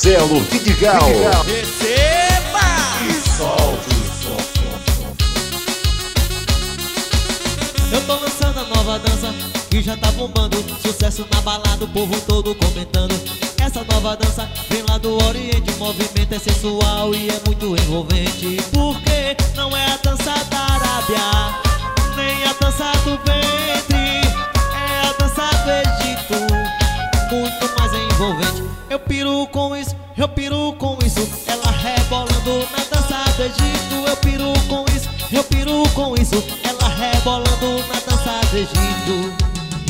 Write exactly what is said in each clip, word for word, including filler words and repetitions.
Marcelo Vidigal. Receba! E solte o som. Eu tô lançando a nova dança que já tá bombando, sucesso na balada, o povo todo comentando. Essa nova dança vem lá do Oriente, o movimento é sensual e é muito envolvente. Porque não é a dança da Arábia, nem a dança do ventre, é a dança do Egito, muito mais envolvente. Eu piro com isso, eu piro com isso, ela rebolando na dança do Egito. Eu piro com isso, eu piro com isso, ela rebolando na dança do Egito.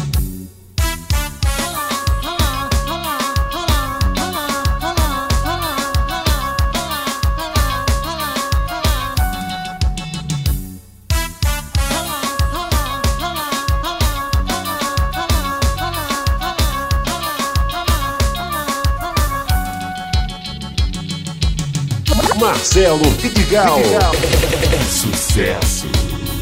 Marcelo Vidigal. Sucesso.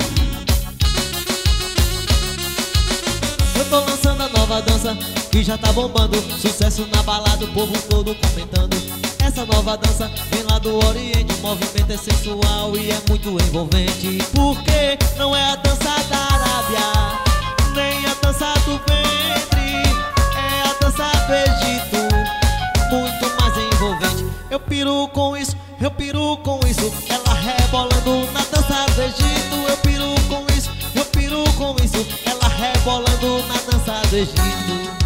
Eu tô lançando a nova dança que já tá bombando, sucesso na balada, o povo todo comentando. Essa nova dança vem lá do Oriente, o movimento é sensual e é muito envolvente. Porque não é a dança da Arábia, nem a dança do ventre, é a dança do Egito, muito mais envolvente. Eu piro com isso, eu piro com isso, ela rebolando na dança do Egito. Eu piro com isso, eu piro com isso, ela rebolando na dança do Egito.